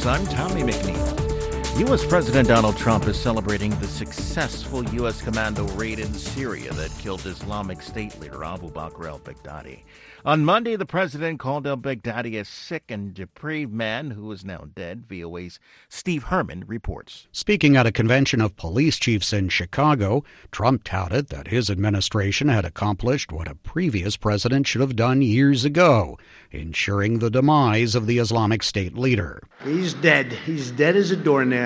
News, I'm Tommy McNeil. U.S. President Donald Trump is celebrating the successful U.S. commando raid in Syria that killed Islamic State leader Abu Bakr al-Baghdadi. On Monday, the president called al-Baghdadi a sick and depraved man who is now dead. VOA's Steve Herman reports. Speaking at a convention of police chiefs in Chicago, Trump touted that his administration had accomplished what a previous president should have done years ago, ensuring the demise of the Islamic State leader. He's dead. He's dead as a doornail.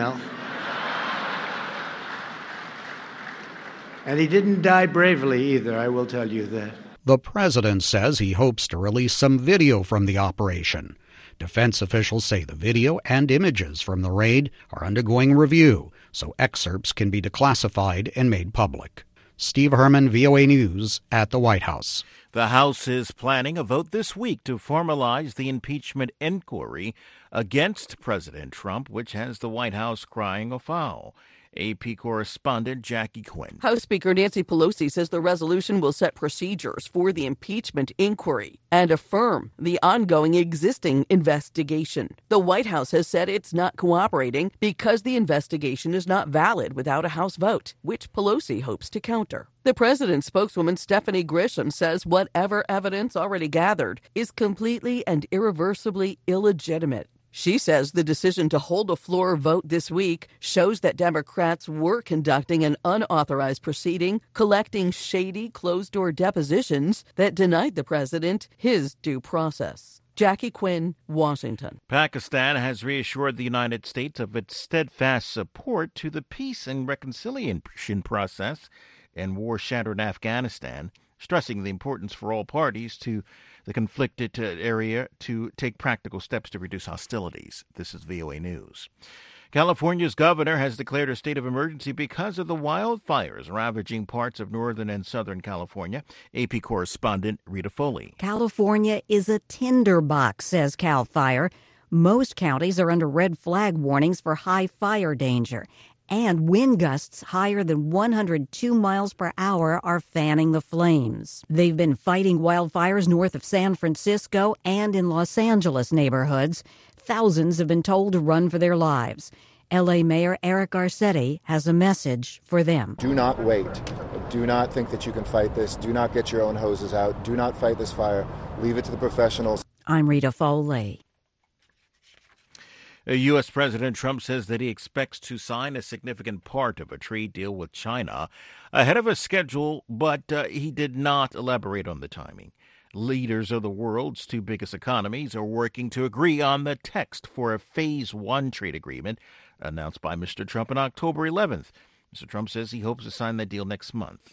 And he didn't die bravely either, I will tell you that. The president says he hopes to release some video from the operation. Defense officials say the video and images from the raid are undergoing review, so excerpts can be declassified and made public. Steve Herman, VOA News, at the White House. The House is planning a vote this week to formalize the impeachment inquiry against President Trump, which has the White House crying foul. AP correspondent Jackie Quinn. House Speaker Nancy Pelosi says the resolution will set procedures for the impeachment inquiry and affirm the ongoing existing investigation. The White House has said it's not cooperating because the investigation is not valid without a House vote, which Pelosi hopes to counter. The president's spokeswoman Stephanie Grisham says whatever evidence already gathered is completely and irreversibly illegitimate. She says the decision to hold a floor vote this week shows that Democrats were conducting an unauthorized proceeding, collecting shady closed-door depositions that denied the president his due process. Jackie Quinn, Washington. Pakistan has reassured the United States of its steadfast support to the peace and reconciliation process in war-shattered Afghanistan, stressing the importance for all parties to the conflicted area to take practical steps to reduce hostilities. This is VOA News. California's governor has declared a state of emergency because of the wildfires ravaging parts of northern and southern California. AP correspondent Rita Foley. California is a tinderbox, says CAL FIRE. Most counties are under red flag warnings for high fire danger. And wind gusts higher than 102 miles per hour are fanning the flames. They've been fighting wildfires north of San Francisco and in Los Angeles neighborhoods. Thousands have been told to run for their lives. L.A. Mayor Eric Garcetti has a message for them. Do not wait. Do not think that you can fight this. Do not get your own hoses out. Do not fight this fire. Leave it to the professionals. I'm Rita Foley. U.S. President Trump says that he expects to sign a significant part of a trade deal with China ahead of a schedule, but he did not elaborate on the timing. Leaders of the world's two biggest economies are working to agree on the text for a Phase 1 trade agreement announced by Mr. Trump on October 11th. Mr. Trump says he hopes to sign that deal next month.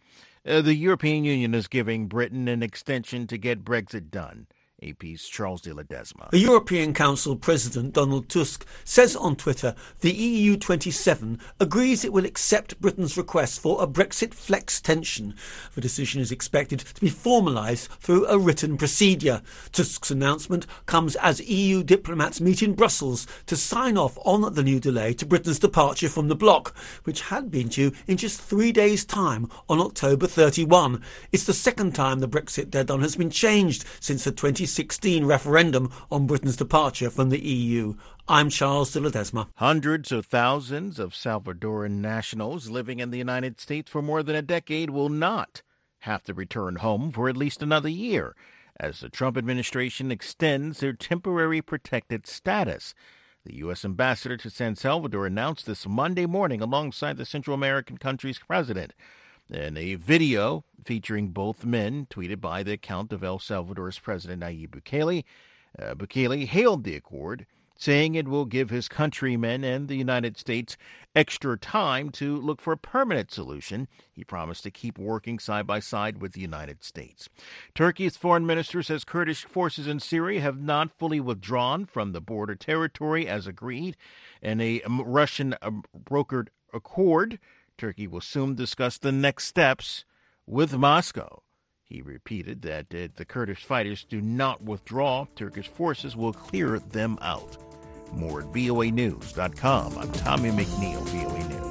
The European Union is giving Britain an extension to get Brexit done. AP's Charles de Ledesma. The European Council President Donald Tusk says on Twitter the EU 27 agrees it will accept Britain's request for a Brexit flex tension. The decision is expected to be formalised through a written procedure. Tusk's announcement comes as EU diplomats meet in Brussels to sign off on the new delay to Britain's departure from the bloc, which had been due in just 3 days' time on October 31. It's the second time the Brexit deadline has been changed since the 2016 referendum on Britain's departure from the EU. I'm Charles de Ledesma. Hundreds of thousands of Salvadoran nationals living in the United States for more than a decade will not have to return home for at least another year as the Trump administration extends their temporary protected status. The U.S. ambassador to San Salvador announced this Monday morning alongside the Central American country's president. In a video featuring both men, tweeted by the account of El Salvador's President Nayib Bukele, Bukele hailed the accord, saying it will give his countrymen and the United States extra time to look for a permanent solution. He promised to keep working side by side with the United States. Turkey's foreign minister says Kurdish forces in Syria have not fully withdrawn from the border territory as agreed in a Russian-brokered accord. Turkey will soon discuss the next steps with Moscow. He repeated that if the Kurdish fighters do not withdraw, Turkish forces will clear them out. More at voanews.com. I'm Tommy McNeil, VOA News.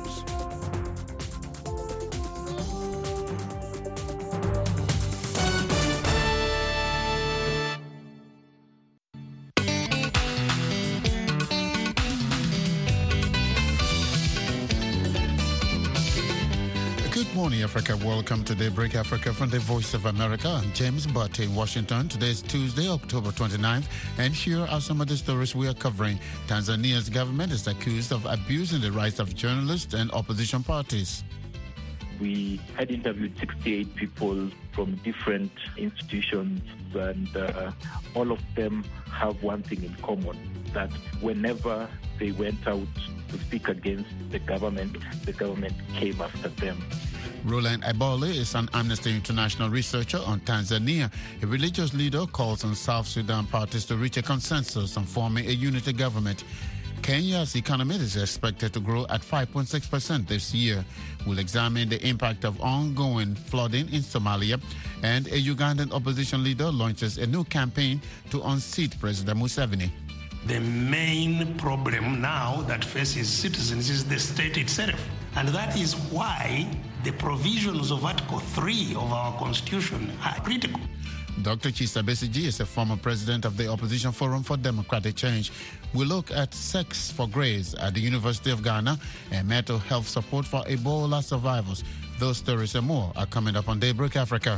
Morning, Africa. Welcome to Daybreak Africa from the Voice of America. I'm James Butt in Washington. Today is Tuesday, October 29th, and here are some of the stories we are covering. Tanzania's government is accused of abusing the rights of journalists and opposition parties. We had interviewed 68 people from different institutions, and all of them have one thing in common, that whenever they went out to speak against the government came after them. Roland Ebole is an Amnesty International researcher on Tanzania. A religious leader calls on South Sudan parties to reach a consensus on forming a unity government. Kenya's economy is expected to grow at 5.6% this year. We'll examine the impact of ongoing flooding in Somalia, and a Ugandan opposition leader launches a new campaign to unseat President Museveni. The main problem now that faces citizens is the state itself. And that is why the provisions of Article 3 of our Constitution are critical. Dr. Chisa Besigye is a former president of the Opposition Forum for Democratic Change. We look at sex for grace at the University of Ghana and mental health support for Ebola survivors. Those stories and more are coming up on Daybreak Africa.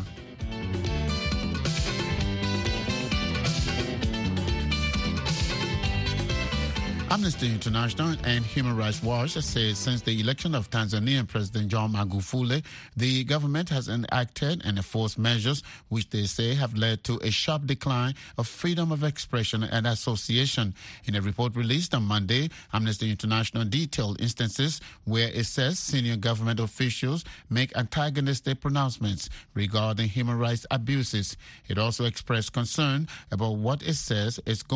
Amnesty International and Human Rights Watch say since the election of Tanzanian President John Magufuli, the government has enacted and enforced measures which they say have led to a sharp decline of freedom of expression and association. In a report released on Monday, Amnesty International detailed instances where it says senior government officials make antagonistic pronouncements regarding human rights abuses. It also expressed concern about what it says is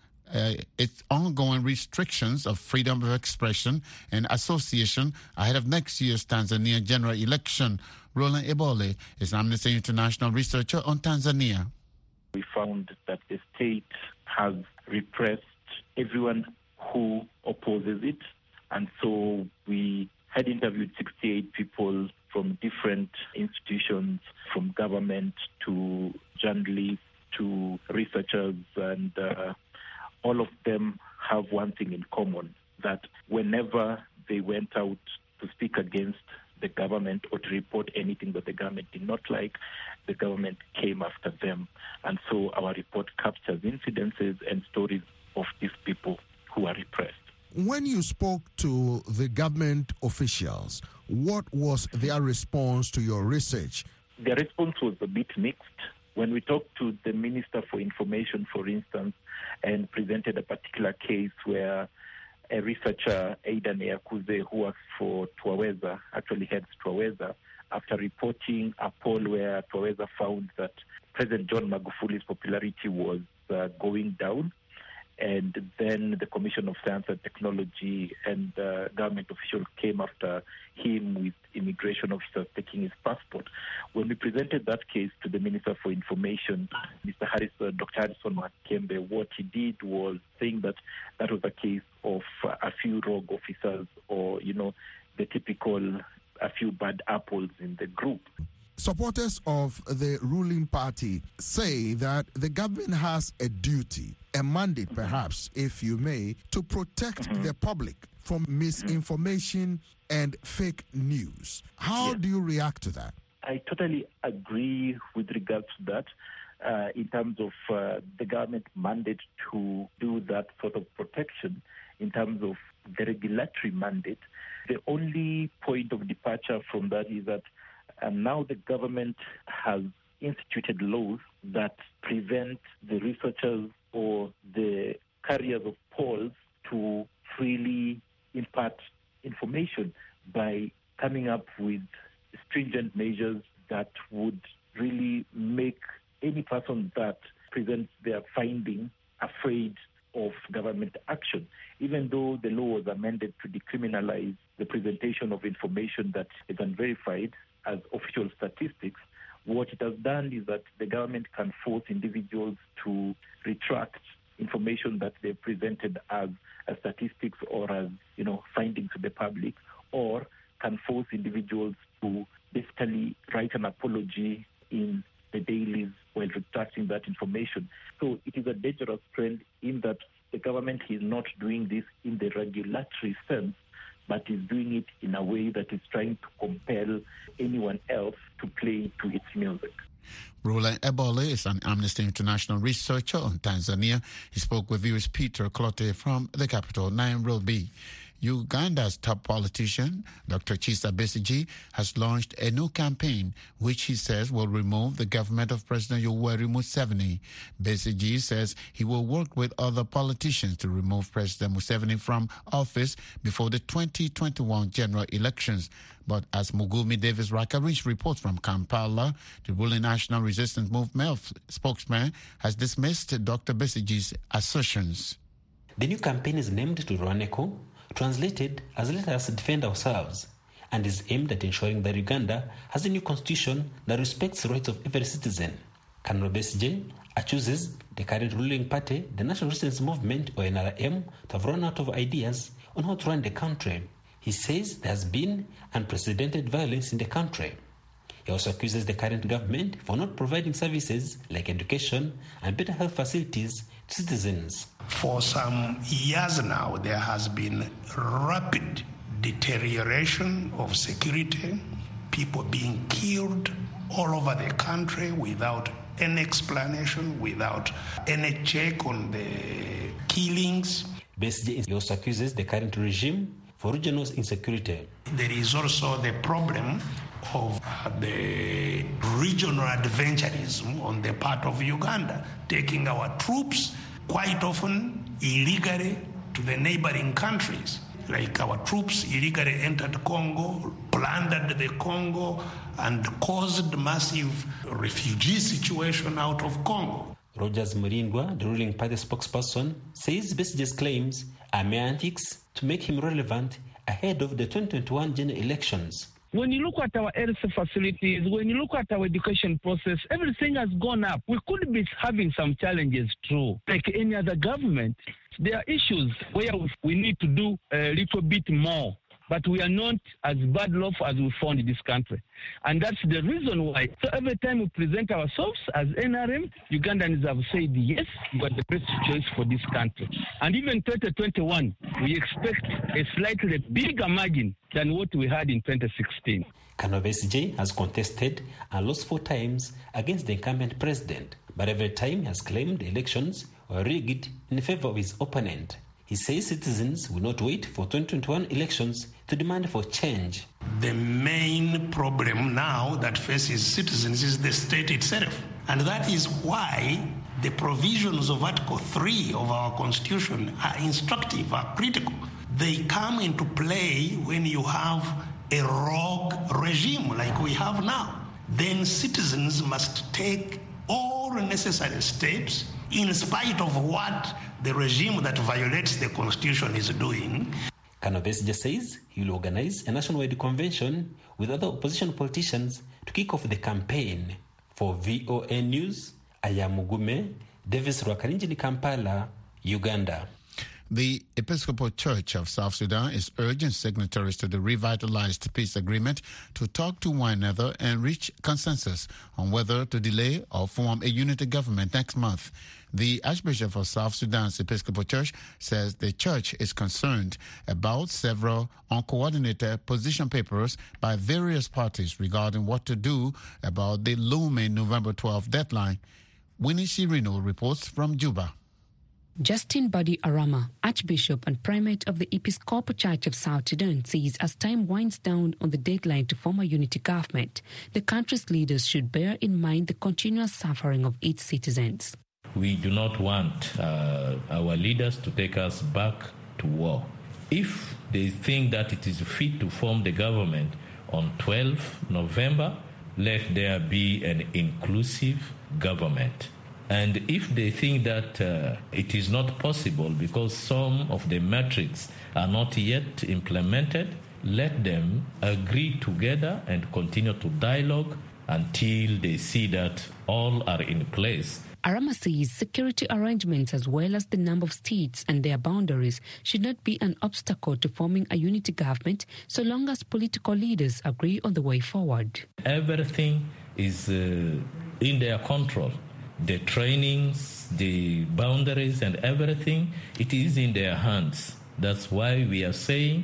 its ongoing restrictions of freedom of expression and association ahead of next year's Tanzania general election. Roland Ebole is an Amnesty International researcher on Tanzania. We found that the state has repressed everyone who opposes it, and so we had interviewed 68 people from different institutions, from government to journalists to researchers, and all of them have one thing in common, that whenever they went out to speak against the government or to report anything that the government did not like, the government came after them. And so our report captures incidences and stories of these people who are repressed. When you spoke to the government officials, what was their response to your research? Their response was a bit mixed. When we talked to the Minister for Information, for instance, and presented a particular case where a researcher, Aidan Eyakuze, who works for Twaweza, actually heads Twaweza, after reporting a poll where Twaweza found that President John Magufuli's popularity was going down, and then the Commission of Science and Technology and government officials came after him with immigration officers taking his passport. When we presented that case to the Minister for Information, Dr. Harrison Makembe, what he did was saying that that was a case of a few rogue officers, or, the typical a few bad apples in the group. Supporters of the ruling party say that the government has a duty, a mandate perhaps, if you may, to protect the public from misinformation and fake news. How do you react to that? I totally agree with regards to that in terms of the government mandate to do that sort of protection. In terms of the regulatory mandate, the only point of departure from that is that now the government has instituted laws that prevent the researchers or the carriers of polls to freely impart information by coming up with stringent measures that would really make any person that presents their finding afraid of government action. Even though the law was amended to decriminalize the presentation of information that is unverified as official statistics, what it has done is that the government can force individuals to retract information that they presented as statistics or as findings to the public, or can force individuals to basically write an apology in the dailies while retracting that information. So it is a dangerous trend in that the government is not doing this in the regulatory sense, but is doing it in a way that is trying to compel anyone else to play to its music. Roland Ebole is an Amnesty International researcher on Tanzania. He spoke with viewers Peter Clotte from the capital, Nairobi. Uganda's top politician, Dr. Kizza Besigye, has launched a new campaign which he says will remove the government of President Yoweri Museveni. Besigye says he will work with other politicians to remove President Museveni from office before the 2021 general elections. But as Mugumi Davis Rakarich reports from Kampala, the ruling National Resistance Movement spokesman has dismissed Dr. Besigye's assertions. The new campaign is named Turwaneko, translated as "Let us defend ourselves," and is aimed at ensuring that Uganda has a new constitution that respects the rights of every citizen. Colonel Besigye accuses the current ruling party, the National Resistance Movement, or NRM, to have run out of ideas on how to run the country. He says there has been unprecedented violence in the country. He also accuses the current government for not providing services like education and better health facilities to citizens. For some years now, there has been rapid deterioration of security, people being killed all over the country without any explanation, without any check on the killings. Besigye also accuses the current regime for regional insecurity. There is also the problem of the regional adventurism on the part of Uganda, taking our troops quite often illegally to the neighboring countries. Like our troops illegally entered Congo, plundered the Congo, and caused massive refugee situation out of Congo. Rogers Murindwa, the ruling party spokesperson, says Besigye's claims are mere antics to make him relevant ahead of the 2021 general elections. When you look at our health facilities, when you look at our education process, everything has gone up. We could be having some challenges too. Like any other government, there are issues where we need to do a little bit more. But we are not as bad off as we found in this country. And that's the reason why. So every time we present ourselves as NRM, Ugandans have said, yes, we are the best choice for this country. And even 2021, we expect a slightly bigger margin than what we had in 2016. Colonel Besigye has contested and lost 4 times against the incumbent president, but every time he has claimed the elections were rigged in favor of his opponent. He says citizens will not wait for 2021 elections to demand for change. The main problem now that faces citizens is the state itself. And that is why the provisions of Article 3 of our Constitution are instructive, are critical. They come into play when you have a rogue regime like we have now. Then citizens must take all necessary steps in spite of what the regime that violates the Constitution is doing. Colonel Besigye says he will organize a nationwide convention with other opposition politicians to kick off the campaign. For VOA News, I am Mugume Davis Rwakarinji, Kampala, Uganda. The Episcopal Church of South Sudan is urging signatories to the revitalized peace agreement to talk to one another and reach consensus on whether to delay or form a unity government next month. The Archbishop of South Sudan's Episcopal Church says the church is concerned about several uncoordinated position papers by various parties regarding what to do about the looming November 12 deadline. Winnie Shirino reports from Juba. Justin Badi Arama, Archbishop and Primate of the Episcopal Church of South Sudan, says as time winds down on the deadline to form a unity government, the country's leaders should bear in mind the continuous suffering of its citizens. We do not want our leaders to take us back to war. If they think that it is fit to form the government on 12 November, let there be an inclusive government. And if they think that it is not possible because some of the metrics are not yet implemented, let them agree together and continue to dialogue until they see that all are in place. Arama says security arrangements as well as the number of states and their boundaries should not be an obstacle to forming a unity government so long as political leaders agree on the way forward. Everything is in their control. The trainings, the boundaries and everything, it is in their hands. That's why we are saying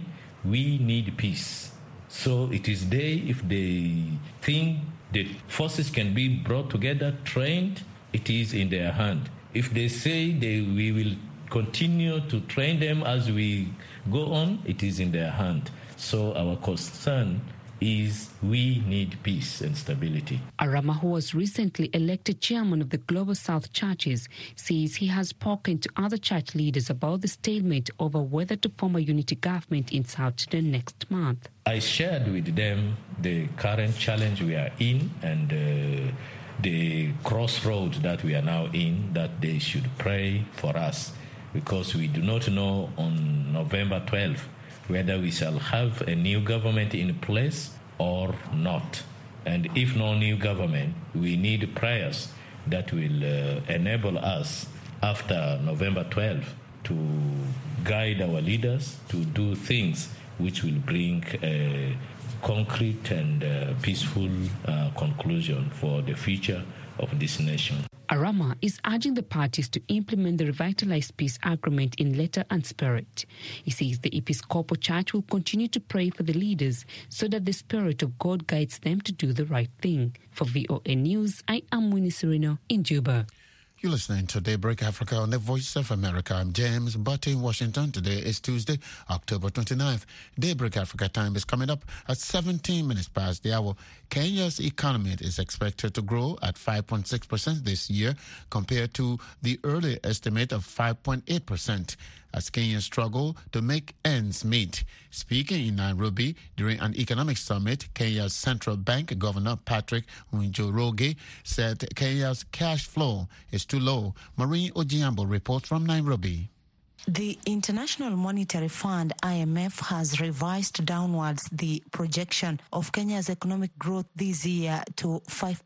we need peace. So it is if they think the forces can be brought together, trained, it is in their hand. If they say we will continue to train them as we go on, it is in their hand. So our concern is we need peace and stability. Arama, who was recently elected chairman of the Global South Churches, says he has spoken to other church leaders about the stalemate over whether to form a unity government in South Sudan next month. I shared with them the current challenge we are in and the crossroad that we are now in, that they should pray for us, because we do not know on November 12th whether we shall have a new government in place or not. And if no new government, we need prayers that will enable us after November 12th to guide our leaders to do things which will bring a concrete and peaceful conclusion for the future of this nation. Arama is urging the parties to implement the revitalized peace agreement in letter and spirit. He says the Episcopal Church will continue to pray for the leaders so that the Spirit of God guides them to do the right thing. For VOA News, I am Winnie Sereno in Juba. You're listening to Daybreak Africa on the Voice of America. I'm James Butte in Washington. Today is Tuesday, October 29th. Daybreak Africa time is coming up at 17 minutes past the hour. Kenya's economy is expected to grow at 5.6% this year compared to the earlier estimate of 5.8%. as Kenyans struggle to make ends meet. Speaking in Nairobi during an economic summit, Kenya's central bank governor Patrick Njoroge said Kenya's cash flow is too low. Maureen Ojiambo reports from Nairobi. The International Monetary Fund, IMF, has revised downwards the projection of Kenya's economic growth this year to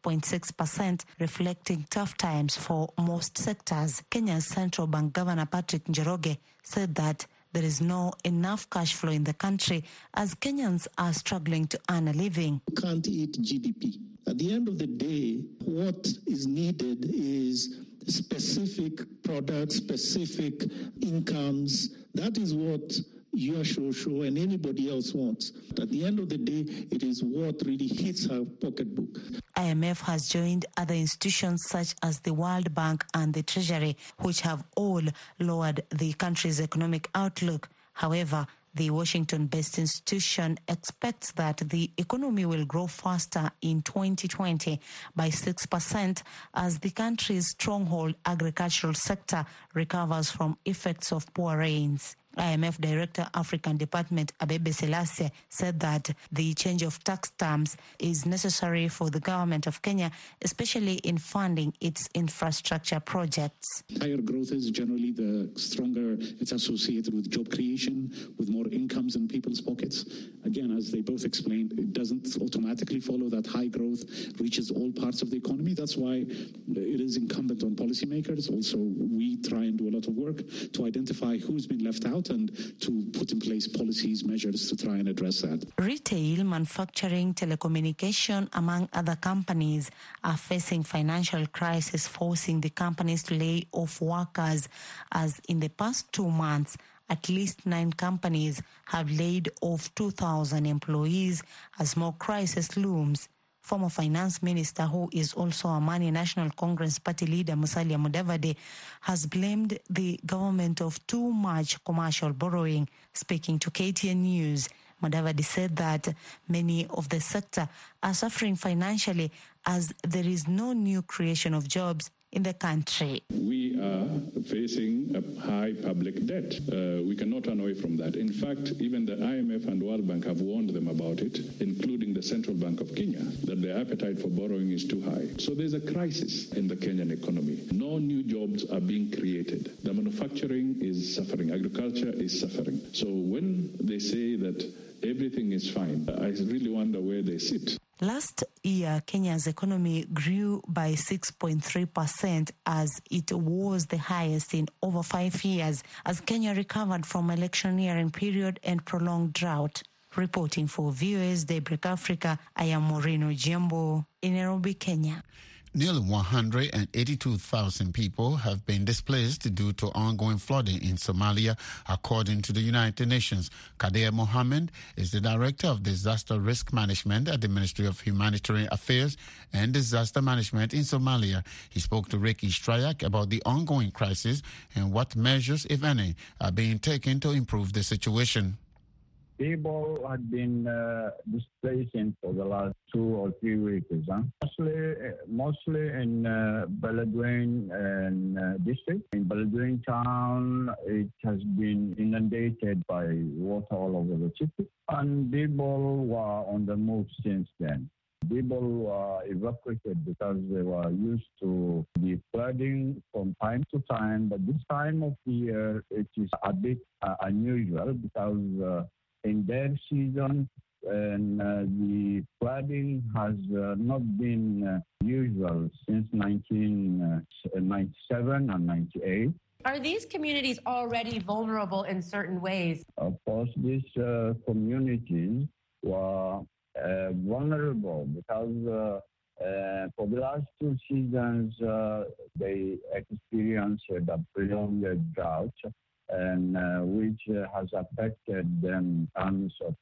5.6%, reflecting tough times for most sectors. Kenya's central bank governor Patrick Njoroge said that there is no enough cash flow in the country as Kenyans are struggling to earn a living. You can't eat GDP. At the end of the day, what is needed is specific products, specific incomes. That is what your show and anybody else wants. At the end of the day, it is what really hits our pocketbook. IMF has joined other institutions such as the World Bank and the Treasury, which have all lowered the country's economic outlook. However, the Washington-based institution expects that the economy will grow faster in 2020 by 6% as the country's stronghold agricultural sector recovers from effects of poor rains. IMF Director African Department Abebe Selassie said that the change of tax terms is necessary for the government of Kenya, especially in funding its infrastructure projects. Higher growth is generally the stronger it's associated with job creation, with more incomes in people's pockets. Again, as they both explained, it doesn't automatically follow that high growth reaches all parts of the economy. That's why it is incumbent on policymakers. Also, we try and do a lot of work to identify who's been left out and to put in place policies, measures to try and address that. Retail, manufacturing, telecommunication, among other companies, are facing financial crisis, forcing the companies to lay off workers, as in the past 2 months, at least 9 companies have laid off 2,000 employees as more crisis looms. Former finance minister, who is also a Amani National Congress party leader, Musalia Mudavadi, has blamed the government of too much commercial borrowing. Speaking to KTN News, Mudavadi said that many of the sector are suffering financially as there is no new creation of jobs in the country. We are facing a high public debt. We cannot run away from that. In fact, even the IMF and World Bank have warned them about it, including the Central Bank of Kenya, that their appetite for borrowing is too high. So there's a crisis in the Kenyan economy. No new jobs are being created. The manufacturing is suffering. Agriculture is suffering. So when they say that everything is fine, I really wonder where they sit. Last year, Kenya's economy grew by 6.3% as it was the highest in over 5 years as Kenya recovered from electioneering period and prolonged drought. Reporting for VOA's Daybreak Africa, I am Maureen Ojiambo in Nairobi, Kenya. Nearly 182,000 people have been displaced due to ongoing flooding in Somalia, according to the United Nations. Kader Mohammed is the Director of Disaster Risk Management at the Ministry of Humanitarian Affairs and Disaster Management in Somalia. He spoke to Ricky Strayak about the ongoing crisis and what measures, if any, are being taken to improve the situation. People had been displacing for the last 2 or 3 weeks, mostly in Beledweyne and district. In Beledweyne town, it has been inundated by water all over the city, and people were on the move since then. People were evacuated because they were used to the flooding from time to time, but this time of the year it is a bit unusual because in their season, and the flooding has not been usual since 1997 and 98. Are these communities already vulnerable in certain ways? Of course, these communities were vulnerable because for the last 2 seasons, they experienced a prolonged drought, and which has affected them in terms of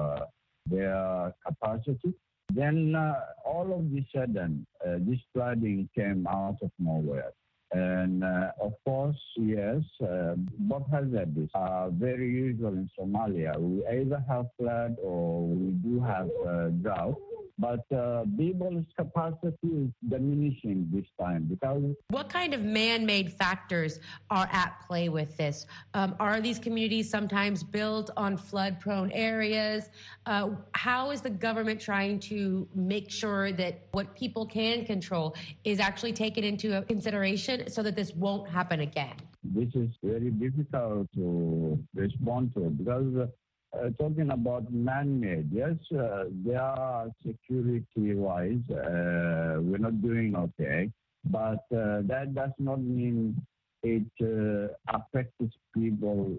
their capacity. Then all of a sudden, this flooding came out of nowhere. And of course, yes, both hazards are very usual in Somalia. We either have flood or we do have drought. But people's capacity is diminishing this time because... What kind of man-made factors are at play with this? Are these communities sometimes built on flood-prone areas? How is the government trying to make sure that what people can control is actually taken into consideration so that this won't happen again? This is very difficult to respond to because... talking about man-made, yes, they are security-wise, we're not doing okay, but that does not mean it affects people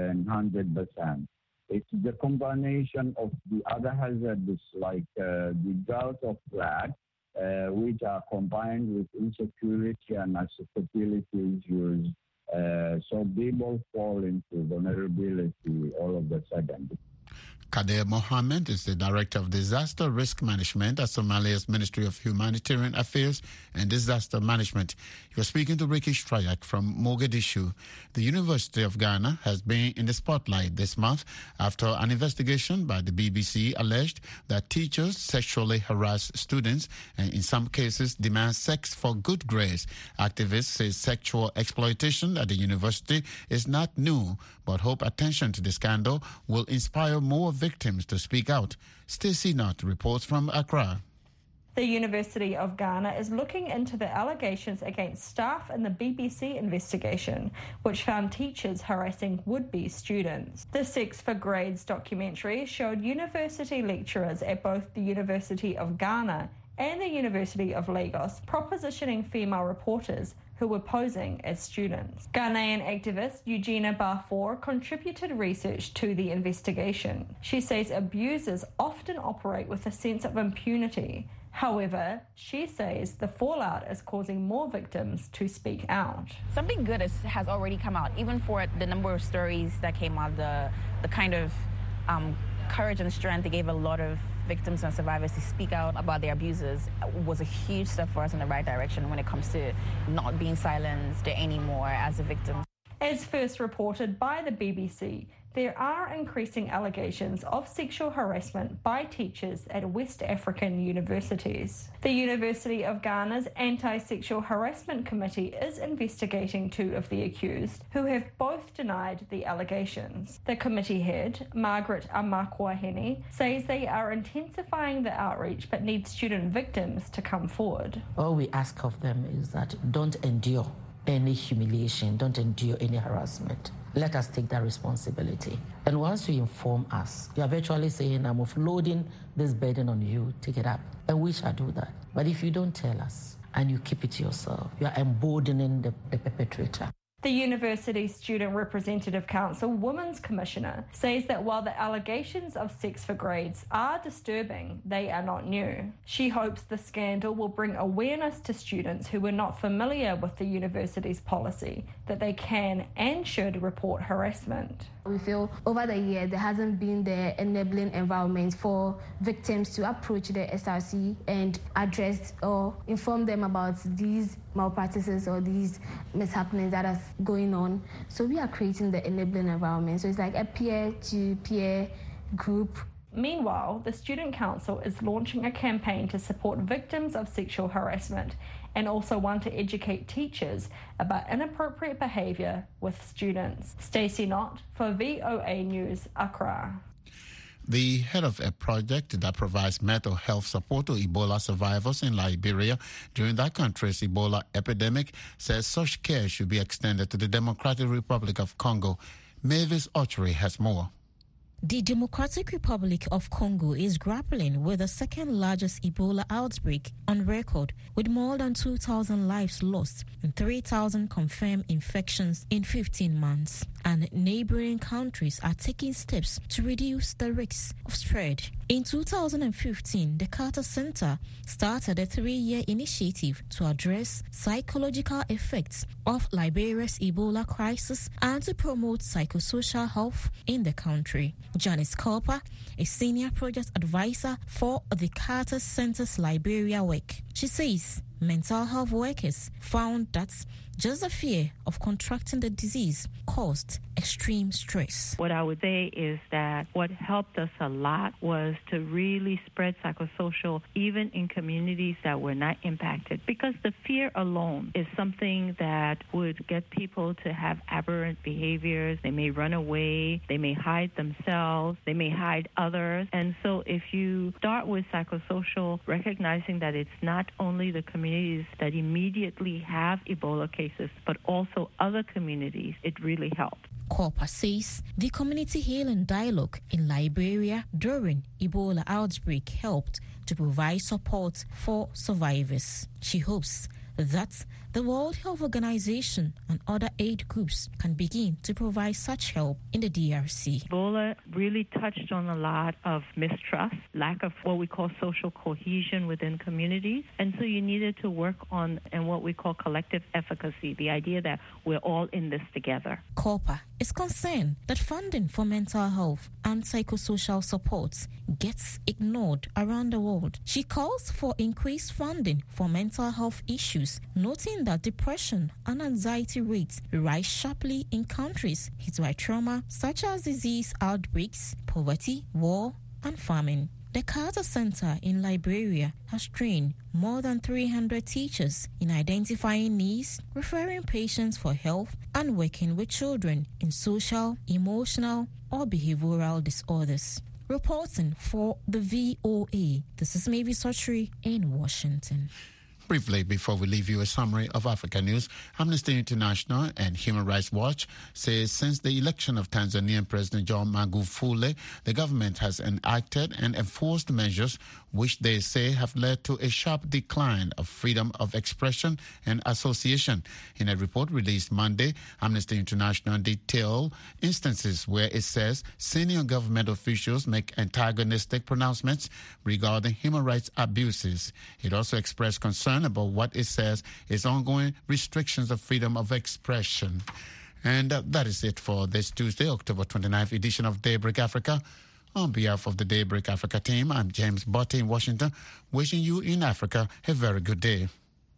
100%. It's the combination of the other hazards like the drought of flood, which are combined with insecurity and accessibility issues. So people fall into vulnerability all of a sudden. Kader Mohammed is the Director of Disaster Risk Management at Somalia's Ministry of Humanitarian Affairs and Disaster Management. You're speaking to Ricky Strayak from Mogadishu. The University of Ghana has been in the spotlight this month after an investigation by the BBC alleged that teachers sexually harass students and in some cases demand sex for good grades. Activists say sexual exploitation at the university is not new, but hope attention to the scandal will inspire more victims to speak out. Stacey Nutt reports from Accra. The University of Ghana is looking into the allegations against staff in the BBC investigation, which found teachers harassing would-be students. The Sex for Grades documentary showed university lecturers at both the University of Ghana and the University of Lagos propositioning female reporters who were posing as students. Ghanaian activist Eugenia Barfor contributed research to the investigation. She says abusers often operate with a sense of impunity. However, she says the fallout is causing more victims to speak out. Something good has already come out, even for the number of stories that came out, the kind of courage and strength they gave a lot of victims and survivors to speak out about their abusers was a huge step for us in the right direction when it comes to not being silenced anymore as a victim. As first reported by the BBC, there are increasing allegations of sexual harassment by teachers at West African universities. The University of Ghana's Anti-Sexual Harassment Committee is investigating 2 of the accused, who have both denied the allegations. The committee head, Margaret Amakwahene, says they are intensifying the outreach but need student victims to come forward. All we ask of them is that don't endure any humiliation, don't endure any harassment. Let us take that responsibility. And once you inform us, you are virtually saying, I'm offloading this burden on you, take it up. And we shall do that. But if you don't tell us and you keep it to yourself, you are emboldening the perpetrator. The University Student Representative Council Women's Commissioner says that while the allegations of sex for grades are disturbing, they are not new. She hopes the scandal will bring awareness to students who were not familiar with the university's policy that they can and should report harassment. We feel over the year there hasn't been the enabling environment for victims to approach the SRC and address or inform them about these malpractices or these mishappenings that are going on. So we are creating the enabling environment. So it's like a peer-to-peer group. Meanwhile, the Student Council is launching a campaign to support victims of sexual harassment and also want to educate teachers about inappropriate behaviour with students. Stacey Knott for VOA News, Accra. The head of a project that provides mental health support to Ebola survivors in Liberia during that country's Ebola epidemic says such care should be extended to the Democratic Republic of Congo. Mavis Ochery has more. The Democratic Republic of Congo is grappling with the second largest Ebola outbreak on record, with more than 2,000 lives lost and 3,000 confirmed infections in 15 months. And neighboring countries are taking steps to reduce the risk of spread. In 2015, the Carter Center started a 3-year initiative to address psychological effects of Liberia's Ebola crisis and to promote psychosocial health in the country. Janice Cooper, a senior project advisor for the Carter Center's Liberia work. She says mental health workers found that just the fear of contracting the disease caused extreme stress. What I would say is that what helped us a lot was to really spread psychosocial even in communities that were not impacted, because the fear alone is something that would get people to have aberrant behaviors. They may run away, they may hide themselves, they may hide others. And so if you start with psychosocial, recognizing that it's not only the communities that immediately have Ebola cases, but also other communities, it really helped. Cooper says the community healing dialogue in Liberia during Ebola outbreak helped to provide support for survivors. She hopes that the World Health Organization and other aid groups can begin to provide such help in the DRC. Ebola really touched on a lot of mistrust, lack of what we call social cohesion within communities. And so you needed to work on and what we call collective efficacy, the idea that we're all in this together. Cooper is concerned that funding for mental health and psychosocial supports gets ignored around the world. She calls for increased funding for mental health issues, noting that depression and anxiety rates rise sharply in countries hit by trauma such as disease outbreaks, poverty, war, and famine. The Carter Center in Liberia has trained more than 300 teachers in identifying needs, referring patients for help, and working with children in social, emotional, or behavioral disorders. Reporting for the VOA, this is Mavis Ochery in Washington. Briefly, before we leave you a summary of Africa news, Amnesty International and Human Rights Watch says since the election of Tanzanian President John Magufuli, the government has enacted and enforced measures which they say have led to a sharp decline of freedom of expression and association. In a report released Monday, Amnesty International detailed instances where it says senior government officials make antagonistic pronouncements regarding human rights abuses. It also expressed concern about what it says is ongoing restrictions of freedom of expression. And that is it for this Tuesday, October 29th edition of Daybreak Africa. On behalf of the Daybreak Africa team, I'm James Botte in Washington, wishing you in Africa a very good day.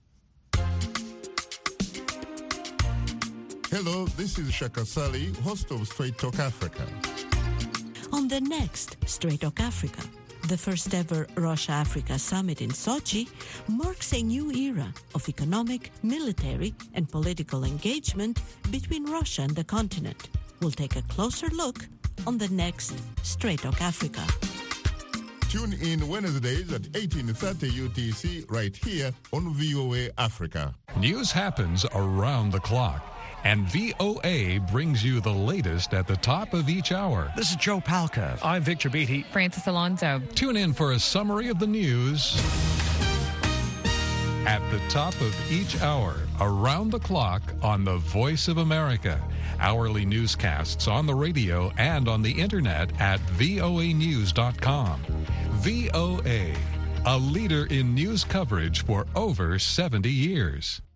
Hello, this is Shaka Sali, host of Straight Talk Africa. On the next Straight Talk Africa, the first ever Russia-Africa summit in Sochi marks a new era of economic, military, and political engagement between Russia and the continent. We'll take a closer look on the next Straight Talk Africa. Tune in Wednesdays at 18:30 UTC right here on VOA Africa. News happens around the clock, and VOA brings you the latest at the top of each hour. This is Joe Palca. I'm Victor Beatty. Francis Alonso. Tune in for a summary of the news At the top of each hour, around the clock on the Voice of America. Hourly newscasts on the radio and on the internet at voanews.com. VOA, a leader in news coverage for over 70 years.